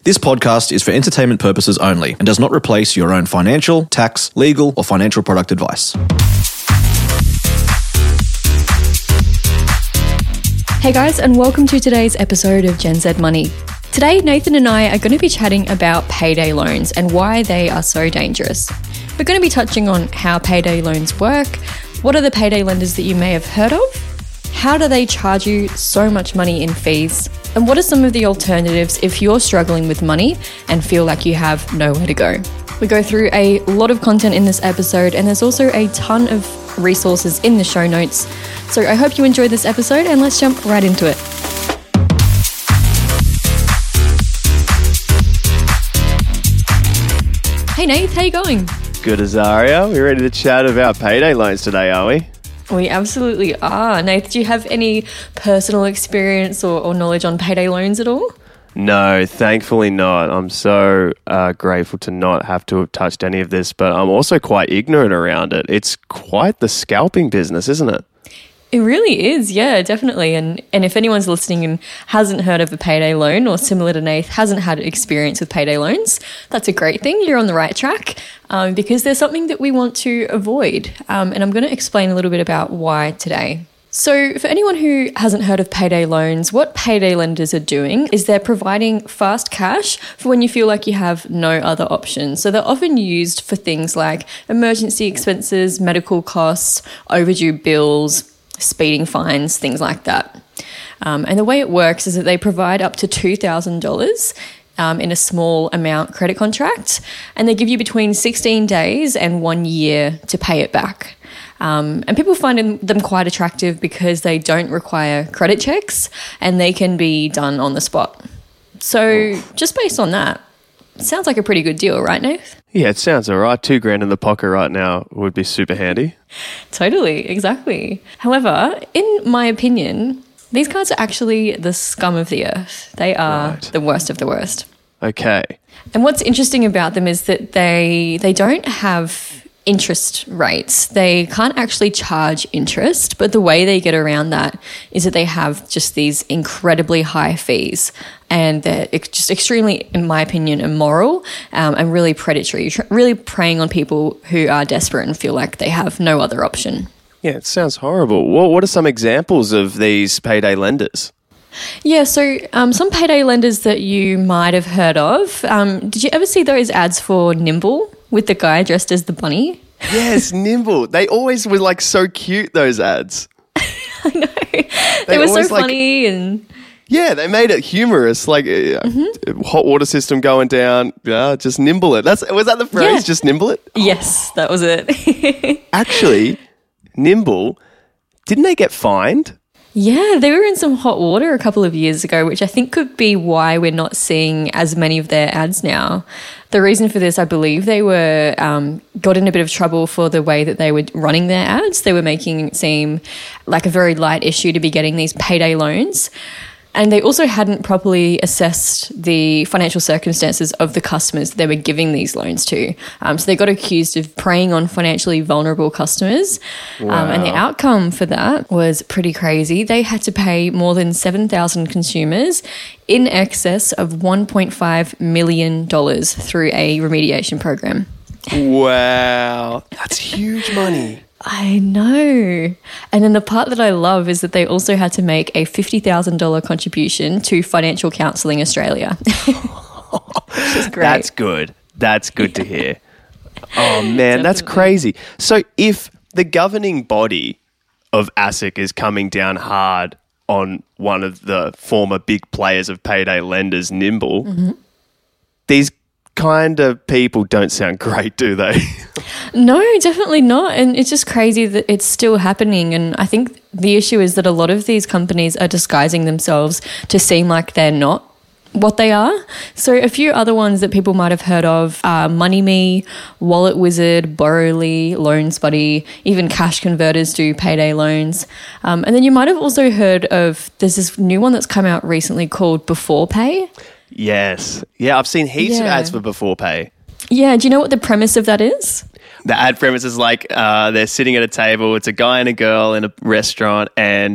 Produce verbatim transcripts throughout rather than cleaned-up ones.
This podcast is for entertainment purposes only and does not replace your own financial, tax, legal, or financial product advice. Hey guys, and welcome to today's episode of Gen Z Money. Today, Nathan and I are going to be chatting about payday loans and why they are so dangerous. We're going to be touching on how payday loans work, what are the payday lenders that you may have heard of, how do they charge you so much money in fees, and what are some of the alternatives if you're struggling with money and feel like you have nowhere to go. We go through a lot of content in this episode, and there's also a ton of resources in the show notes. So I hope you enjoyed this episode, and let's jump right into it. Hey Nate, how you going? Good, Azaria. We're ready to chat about payday loans today, are we? We absolutely are. Nate, do you have any personal experience or, or knowledge on payday loans at all? No, thankfully not. I'm so uh, grateful to not have to have touched any of this, but I'm also quite ignorant around it. It's quite the scalping business, isn't it? It really is, yeah, definitely. And and if anyone's listening and hasn't heard of a payday loan or similar to Nath, hasn't had experience with payday loans, that's a great thing. You're on the right track um, because there's something that we want to avoid. Um, and I'm going to explain a little bit about why today. So for anyone who hasn't heard of payday loans, what payday lenders are doing is they're providing fast cash for when you feel like you have no other options. So they're often used for things like emergency expenses, medical costs, overdue bills, speeding fines, things like that. Um, and the way it works is that they provide up to two thousand dollars um, in a small amount credit contract, and they give you between sixteen days and one year to pay it back. Um, and people find them quite attractive because they don't require credit checks and they can be done on the spot. So just based on that, it sounds like a pretty good deal, right, Nath? Yeah, it sounds all right. Two grand in the pocket right now would be super handy. Totally, exactly. However, in my opinion, these guys are actually the scum of the earth. They are right. The worst of the worst. Okay. And what's interesting about them is that they they don't have interest rates. They can't actually charge interest, but the way they get around that is that they have just these incredibly high fees, and they're just extremely, in my opinion, immoral um, and really predatory, really preying on people who are desperate and feel like they have no other option. Yeah, it sounds horrible. What, what are some examples of these payday lenders? Yeah, so um, some payday lenders that you might have heard of. Um, did you ever see those ads for Nimble with the guy dressed as the bunny? Yes, Nimble. They always were like so cute, those ads. I know. They, they were so like, funny and... Yeah, they made it humorous, like mm-hmm. hot water system going down, yeah, just nimble it. That's Was that the phrase, yeah. Just nimble it? Yes, that was it. Actually, Nimble, didn't they get fined? Yeah, they were in some hot water a couple of years ago, which I think could be why we're not seeing as many of their ads now. The reason for this, I believe, they were um, got in a bit of trouble for the way that they were running their ads. They were making it seem like a very light issue to be getting these payday loans. And they also hadn't properly assessed the financial circumstances of the customers they were giving these loans to. Um, so they got accused of preying on financially vulnerable customers. Wow. Um, and the outcome for that was pretty crazy. They had to pay more than seven thousand consumers in excess of one point five million dollars through a remediation program. Wow. That's huge money. I know. And then the part that I love is that they also had to make a fifty thousand dollars contribution to Financial Counselling Australia. Which is great. That's good. That's good yeah. to hear. Oh, man, that's crazy. So if the governing body of ASIC is coming down hard on one of the former big players of payday lenders, Nimble, mm-hmm. these kind of people don't sound great, do they? No, definitely not. And it's just crazy that it's still happening. And I think the issue is that a lot of these companies are disguising themselves to seem like they're not what they are. So a few other ones that people might have heard of are MoneyMe, Wallet Wizard, Borrowly, Loans Buddy, even Cash Converters do payday loans. Um, and then you might have also heard of, there's this new one that's come out recently called Before Pay. Yes. Yeah, I've seen heaps yeah. of ads for Before Pay. Yeah, do you know what the premise of that is? The ad premise is like uh, they're sitting at a table. It's a guy and a girl in a restaurant, and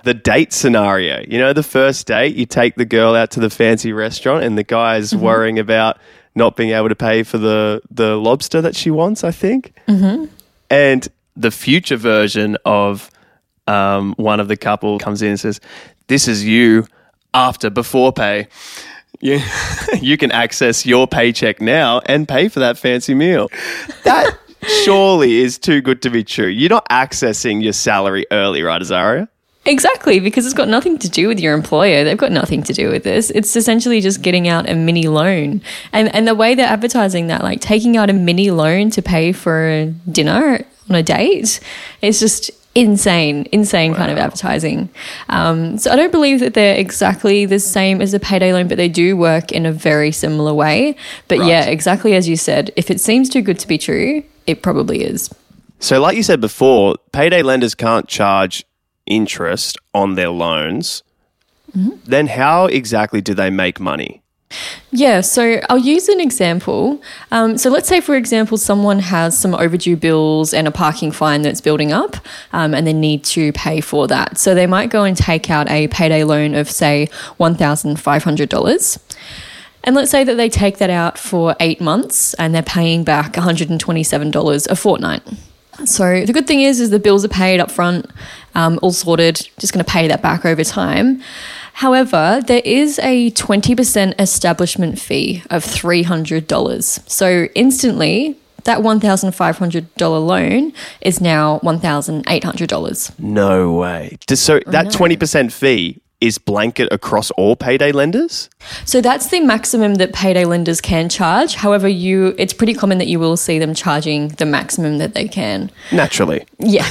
the date scenario. You know, the first date, you take the girl out to the fancy restaurant and the guy's mm-hmm. worrying about not being able to pay for the, the lobster that she wants, I think. Mm-hmm. And the future version of um, one of the couple comes in and says, this is you after before pay. You, you can access your paycheck now and pay for that fancy meal. That surely is too good to be true. You're not accessing your salary early, right, Azaria? Exactly, because it's got nothing to do with your employer. They've got nothing to do with this. It's essentially just getting out a mini loan. And and the way they're advertising that, like taking out a mini loan to pay for dinner on a date, is just insane, insane wow. kind of advertising. Um, so I don't believe that they're exactly the same as a payday loan, but they do work in a very similar way. But right. yeah, exactly as you said, if it seems too good to be true, it probably is. So like you said before, payday lenders can't charge interest on their loans. Mm-hmm. Then how exactly do they make money? Yeah, so I'll use an example. Um, so let's say, for example, someone has some overdue bills and a parking fine that's building up um, and they need to pay for that. So they might go and take out a payday loan of, say, one thousand five hundred dollars. And let's say that they take that out for eight months and they're paying back one hundred twenty-seven dollars a fortnight. So the good thing is, is the bills are paid up front, um, all sorted, just going to pay that back over time. However, there is a twenty percent establishment fee of three hundred dollars. So instantly, that one thousand five hundred dollars loan is now one thousand eight hundred dollars. No way. So that twenty percent fee is blanket across all payday lenders? So that's the maximum that payday lenders can charge. However, you it's pretty common that you will see them charging the maximum that they can. Naturally. Yeah.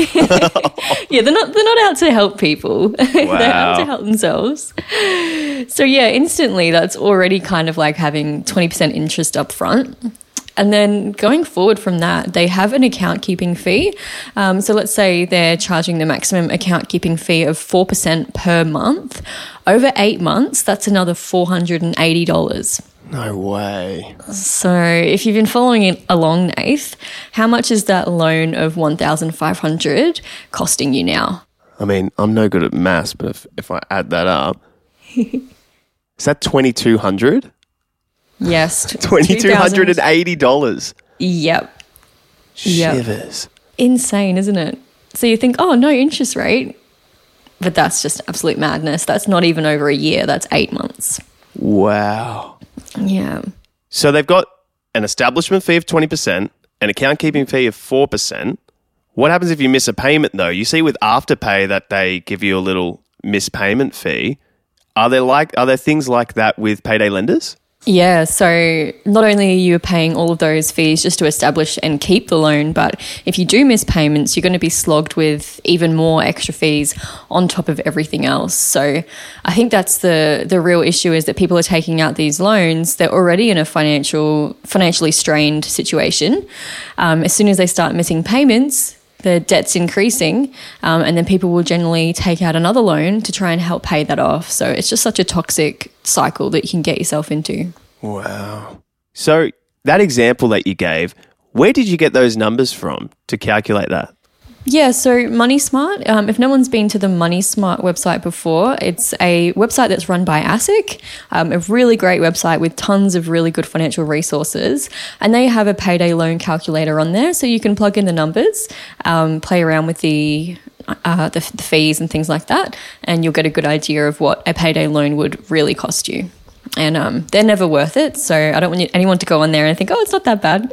yeah, they're not they're not out to help people. Wow. They're out to help themselves. So yeah, instantly that's already kind of like having twenty percent interest up front. And then going forward from that, they have an account keeping fee. Um, so let's say they're charging the maximum account keeping fee of four percent per month. Over eight months, that's another four hundred eighty dollars. No way. So if you've been following it along, Nath, how much is that loan of one thousand five hundred dollars costing you now? I mean, I'm no good at maths, but if, if I add that up, is that twenty-two hundred dollars? Yes. twenty-two hundred eighty dollars. Yep. Shivers. Yep. Insane, isn't it? So you think, oh, no interest rate. But that's just absolute madness. That's not even over a year. That's eight months. Wow. Yeah. So they've got an establishment fee of twenty percent, an account keeping fee of four percent. What happens if you miss a payment, though? You see with Afterpay that they give you a little missed payment fee. Are there like are there things like that with payday lenders? Yeah, so not only are you paying all of those fees just to establish and keep the loan, but if you do miss payments, you're going to be slogged with even more extra fees on top of everything else. So I think that's the the real issue, is that people are taking out these loans. They're already in a financial financially strained situation. Um, as soon as they start missing payments, the debt's increasing, um, and then people will generally take out another loan to try and help pay that off. So it's just such a toxic cycle that you can get yourself into. Wow. So that example that you gave, where did you get those numbers from to calculate that? Yeah, so Money Smart, um, if no one's been to the Money Smart website before, it's a website that's run by ASIC, um, a really great website with tons of really good financial resources. And they have a payday loan calculator on there, so you can plug in the numbers, um, play around with the, uh, the the fees and things like that, and you'll get a good idea of what a payday loan would really cost you. And um, they're never worth it, so I don't want you, anyone to go on there and think, oh, it's not that bad.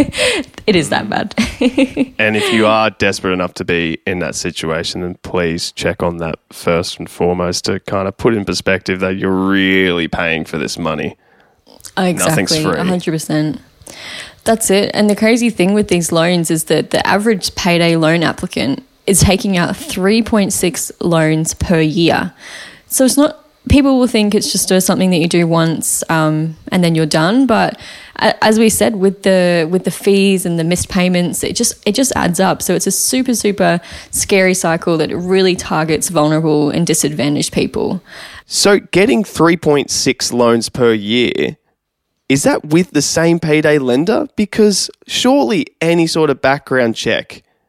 It is that bad. And if you are desperate enough to be in that situation, then please check on that first and foremost to kind of put in perspective that you're really paying for this money. Exactly, Nothing's free. one hundred percent. That's it. And the crazy thing with these loans is that the average payday loan applicant is taking out three point six loans per year. So it's not... People will think it's just something that you do once um, and then you're done. But as we said, with the with the fees and the missed payments, it just it just adds up. So it's a super, super scary cycle that really targets vulnerable and disadvantaged people. So getting three point six loans per year, is that with the same payday lender? Because surely any sort of background check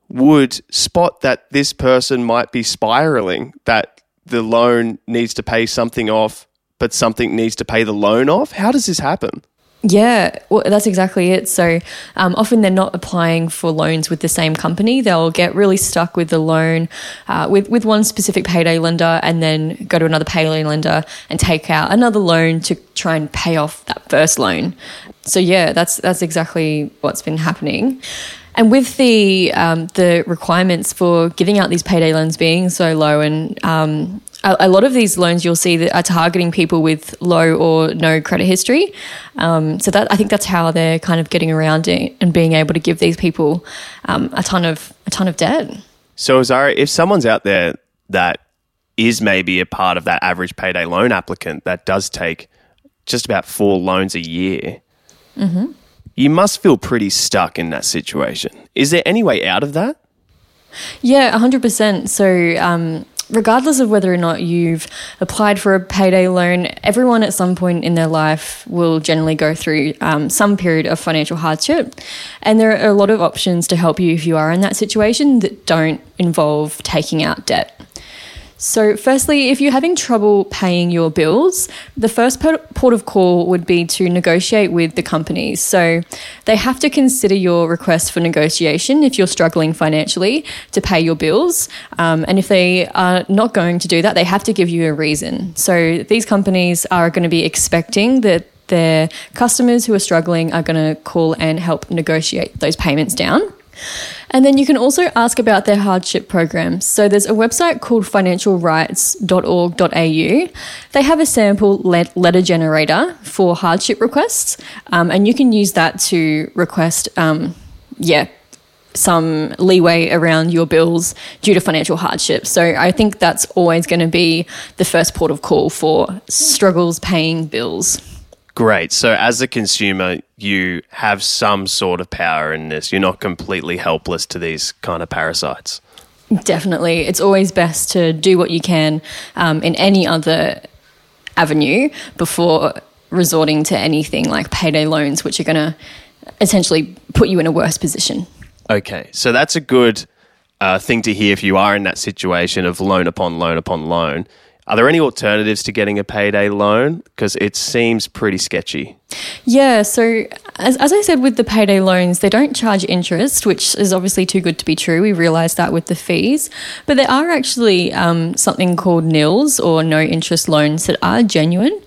would spot that this person might be spiraling, that the loan needs to pay something off, but something needs to pay the loan off? How does this happen? Yeah, well, that's exactly it. So um, often they're not applying for loans with the same company. They'll get really stuck with the loan uh, with, with one specific payday lender and then go to another payday lender and take out another loan to try and pay off that first loan. So yeah, that's that's exactly what's been happening. And with the um, the requirements for giving out these payday loans being so low, and um, a, a lot of these loans you'll see that are targeting people with low or no credit history. Um, so that I think that's how they're kind of getting around it and being able to give these people um, a ton of a ton of debt. So Zara, if someone's out there that is maybe a part of that average payday loan applicant that does take just about four loans a year, mm-hmm. you must feel pretty stuck in that situation. Is there any way out of that? Yeah, one hundred percent. So um, regardless of whether or not you've applied for a payday loan, everyone at some point in their life will generally go through um, some period of financial hardship. And there are a lot of options to help you if you are in that situation that don't involve taking out debt. So firstly, if you're having trouble paying your bills, the first port of call would be to negotiate with the companies. So they have to consider your request for negotiation if you're struggling financially to pay your bills. Um, and if they are not going to do that, they have to give you a reason. So these companies are going to be expecting that their customers who are struggling are going to call and help negotiate those payments down. And then you can also ask about their hardship programs. So there's a website called financial rights dot org dot a u. They have a sample let- letter generator for hardship requests, um, and you can use that to request, um, yeah, some leeway around your bills due to financial hardship. So I think that's always going to be the first port of call for struggles paying bills. Great. So as a consumer, you have some sort of power in this. You're not completely helpless to these kind of parasites. Definitely. It's always best to do what you can um, in any other avenue before resorting to anything like payday loans, which are going to essentially put you in a worse position. Okay. So that's a good uh, thing to hear if you are in that situation of loan upon loan upon loan. Are there any alternatives to getting a payday loan? Because it seems pretty sketchy. Yeah, so as, as I said with the payday loans, they don't charge interest, which is obviously too good to be true. We realise that with the fees. But there are actually um, something called N I Ls or no interest loans that are genuine.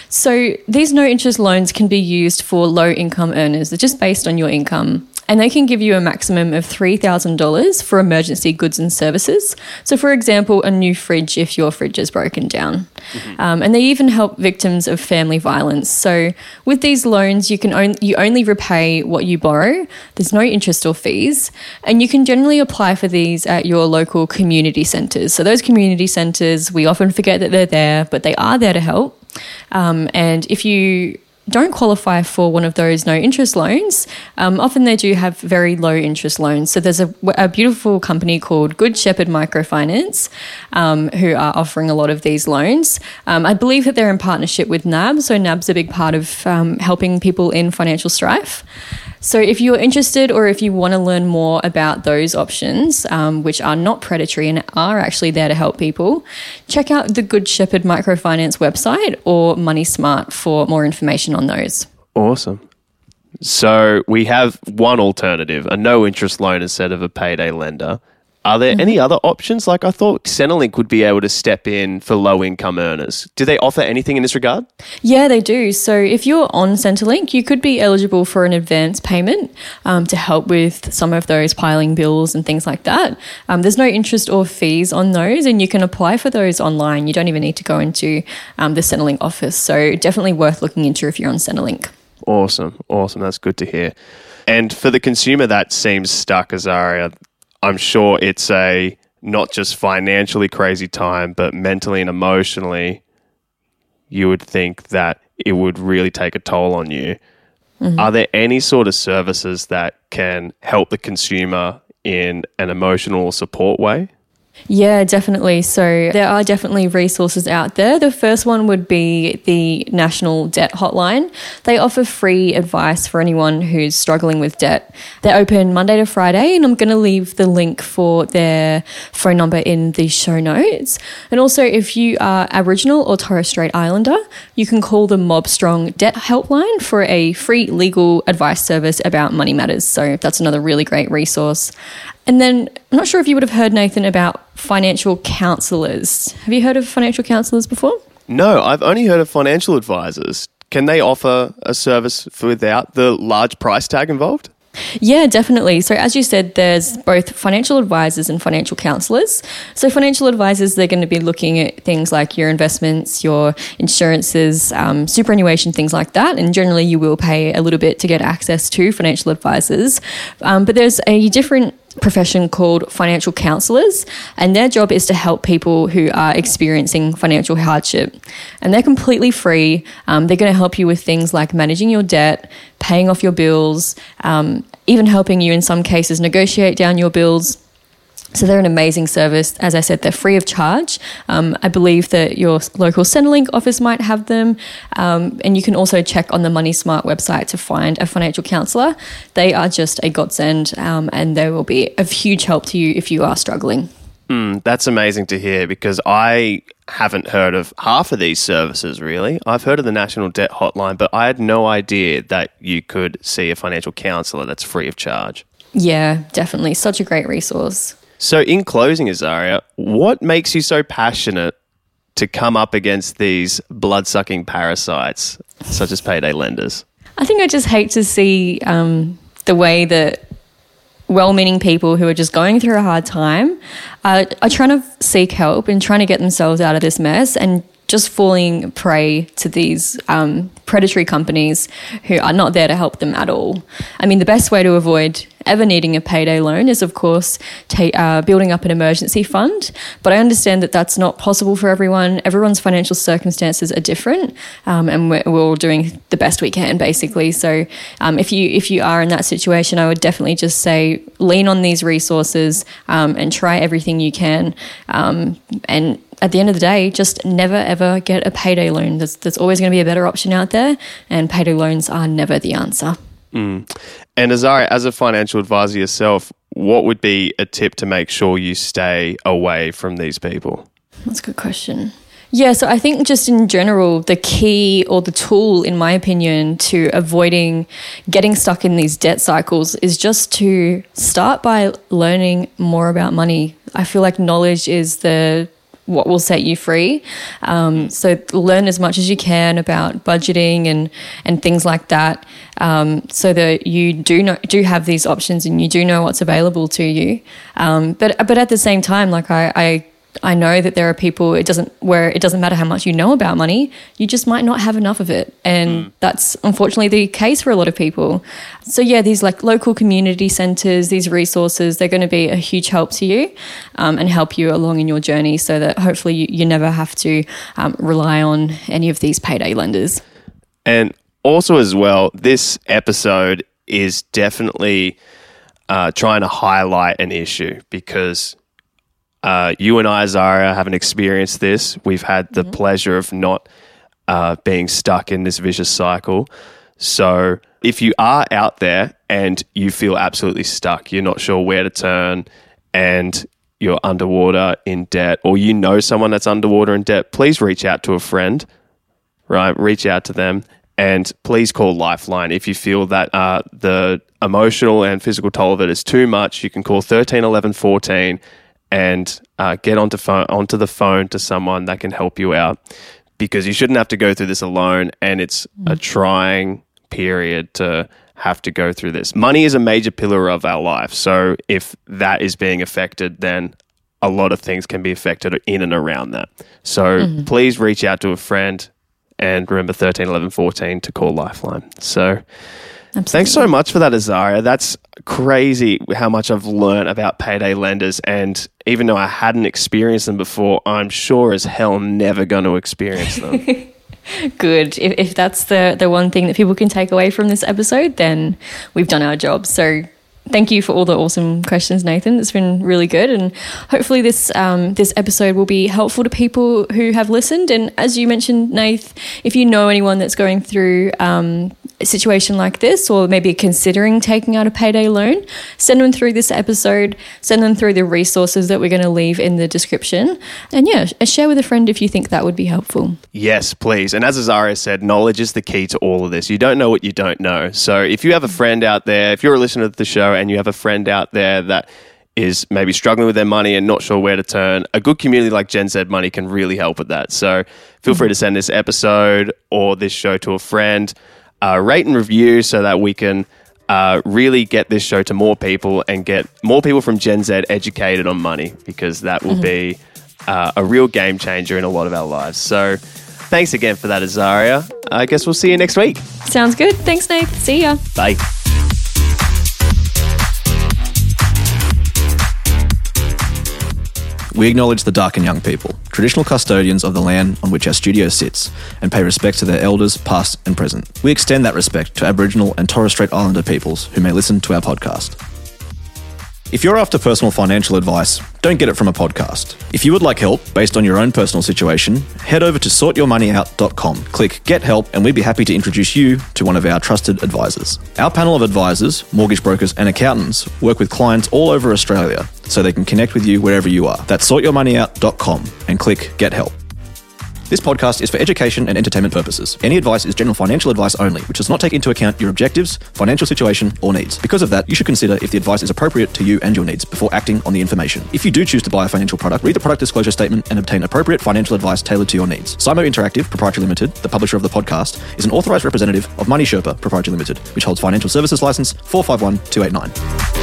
So these no interest loans can be used for low income earners. They're just based on your income. And they can give you a maximum of three thousand dollars for emergency goods and services. So, for example, a new fridge if your fridge is broken down. Mm-hmm. Um, and they even help victims of family violence. So, with these loans, you can on- you only repay what you borrow. There's no interest or fees. And you can generally apply for these at your local community centres. So, those community centres, we often forget that they're there, but they are there to help. Um, and if you don't qualify for one of those no interest loans, um, often they do have very low interest loans. So there's a, a beautiful company called Good Shepherd Microfinance um, who are offering a lot of these loans. Um, I believe that they're in partnership with N A B. So N A B's a big part of um, helping people in financial strife. So if you're interested or if you want to learn more about those options, um, which are not predatory and are actually there to help people, check out the Good Shepherd Microfinance website or Money Smart for more information on those. Awesome. So we have one alternative, a no interest loan instead of a payday lender. Are there mm-hmm. any other options? Like I thought Centrelink would be able to step in for low-income earners. Do they offer anything in this regard? Yeah, they do. So if you're on Centrelink, you could be eligible for an advance payment um, to help with some of those piling bills and things like that. Um, there's no interest or fees on those, and you can apply for those online. You don't even need to go into um, the Centrelink office. So definitely worth looking into if you're on Centrelink. Awesome. Awesome. That's good to hear. And for the consumer that seems stuck, Azaria, I'm sure it's a not just financially crazy time, but mentally and emotionally, you would think that it would really take a toll on you. Mm-hmm. Are there any sort of services that can help the consumer in an emotional support way? Yeah, definitely. So there are definitely resources out there. The first one would be the National Debt Hotline. They offer free advice for anyone who's struggling with debt. They're open Monday to Friday, and I'm going to leave the link for their phone number in the show notes. And also, if you are Aboriginal or Torres Strait Islander, you can call the Mob Strong Debt Helpline for a free legal advice service about money matters. So that's another really great resource. And then I'm not sure if you would have heard, Nathan, about financial counsellors. Have you heard of financial counsellors before? No, I've only heard of financial advisors. Can they offer a service without the large price tag involved? Yeah, definitely. So as you said, there's both financial advisors and financial counsellors. So financial advisors, they're going to be looking at things like your investments, your insurances, um, superannuation, things like that. And generally you will pay a little bit to get access to financial advisors. Um, but there's a different profession called financial counsellors, and their job is to help people who are experiencing financial hardship. And they're completely free. Um, they're going to help you with things like managing your debt, paying off your bills, um, even helping you in some cases negotiate down your bills. So they're an amazing service. As I said, they're free of charge. Um, I believe that your local Centrelink office might have them. Um, and you can also check on the Money Smart website to find a financial counsellor. They are just a godsend, um, and they will be of huge help to you if you are struggling. Mm, that's amazing to hear, because I haven't heard of half of these services, really. I've heard of the National Debt Hotline, but I had no idea that you could see a financial counsellor that's free of charge. Yeah, definitely. Such a great resource. So in closing, Azaria, what makes you so passionate to come up against these blood-sucking parasites such as payday lenders? I think I just hate to see um, the way that well-meaning people who are just going through a hard time uh, are trying to seek help and trying to get themselves out of this mess, and just falling prey to these um, predatory companies who are not there to help them at all. I mean, the best way to avoid ever needing a payday loan is, of course, ta- uh, building up an emergency fund. But I understand that that's not possible for everyone. Everyone's financial circumstances are different, um, and we're, we're all doing the best we can, basically. So um, if you if you are in that situation, I would definitely just say lean on these resources um, and try everything you can. Um, and at the end of the day, just never, ever get a payday loan. There's, there's always going to be a better option out there, and payday loans are never the answer. Mm. And Azaria, as a financial advisor yourself, what would be a tip to make sure you stay away from these people? That's a good question. Yeah, so I think just in general, the key or the tool, in my opinion, to avoiding getting stuck in these debt cycles is just to start by learning more about money. I feel like knowledge is the what will set you free. Um, so learn as much as you can about budgeting and, and things like that, um, so that you do know, do have these options and you do know what's available to you. Um, but but at the same time, like I, I I know that there are people it doesn't where it doesn't matter how much you know about money, you just might not have enough of it, and mm. that's unfortunately the case for a lot of people. So yeah, these like local community centres, these resources, they're going to be a huge help to you um, and help you along in your journey, so that hopefully you, you never have to um, rely on any of these payday lenders. And also as well, this episode is definitely uh, trying to highlight an issue, because Uh, you and I, Azaria, haven't experienced this. We've had the mm-hmm. pleasure of not uh, being stuck in this vicious cycle. So if you are out there and you feel absolutely stuck, you're not sure where to turn, and you're underwater in debt, or you know someone that's underwater in debt, please reach out to a friend, right? Reach out to them, and please call Lifeline. If you feel that uh, the emotional and physical toll of it is too much, you can call thirteen eleven fourteen and uh, get onto phone, onto the phone to someone that can help you out, because you shouldn't have to go through this alone, and it's mm. a trying period to have to go through this. Money is a major pillar of our life, so if that is being affected, then a lot of things can be affected in and around that. So mm-hmm. please reach out to a friend, and remember thirteen eleven fourteen to call Lifeline. So Absolutely. Thanks so much for that, Azaria. That's crazy how much I've learned about payday lenders, and even though I hadn't experienced them before, I'm sure as hell never going to experience them. Good. If, if that's the, the one thing that people can take away from this episode, then we've done our job. So thank you for all the awesome questions, Nathan. It's been really good, and hopefully this um, this episode will be helpful to people who have listened. And as you mentioned, Nath, if you know anyone that's going through um, a situation like this, or maybe considering taking out a payday loan, send them through this episode, send them through the resources that we're going to leave in the description. And yeah, share with a friend if you think that would be helpful. Yes, please. And as Azaria said, knowledge is the key to all of this. You don't know what you don't know. So if you have a friend out there, if you're a listener to the show and you have a friend out there that is maybe struggling with their money and not sure where to turn, a good community like Gen Z Money can really help with that. So feel free to send this episode or this show to a friend. Uh, rate and review so that we can uh, really get this show to more people and get more people from Gen Z educated on money, because that will mm-hmm. be uh, a real game changer in a lot of our lives. So thanks again for that, Azaria. I guess we'll see you next week. Sounds good. Thanks, Nate. See ya. Bye. We acknowledge the Darkin Young people, traditional custodians of the land on which our studio sits, and pay respect to their elders, past and present. We extend that respect to Aboriginal and Torres Strait Islander peoples who may listen to our podcast. If you're after personal financial advice, don't get it from a podcast. If you would like help based on your own personal situation, head over to sort your money out dot com, click Get Help, and we'd be happy to introduce you to one of our trusted advisors. Our panel of advisors, mortgage brokers and accountants work with clients all over Australia so they can connect with you wherever you are. That's sort your money out dot com and click Get Help. This podcast is for education and entertainment purposes. Any advice is general financial advice only, which does not take into account your objectives, financial situation, or needs. Because of that, you should consider if the advice is appropriate to you and your needs before acting on the information. If you do choose to buy a financial product, read the product disclosure statement and obtain appropriate financial advice tailored to your needs. Simo Interactive Proprietary Limited, the publisher of the podcast, is an authorised representative of Money Sherpa Proprietary Limited, which holds financial services license four five one two eight nine.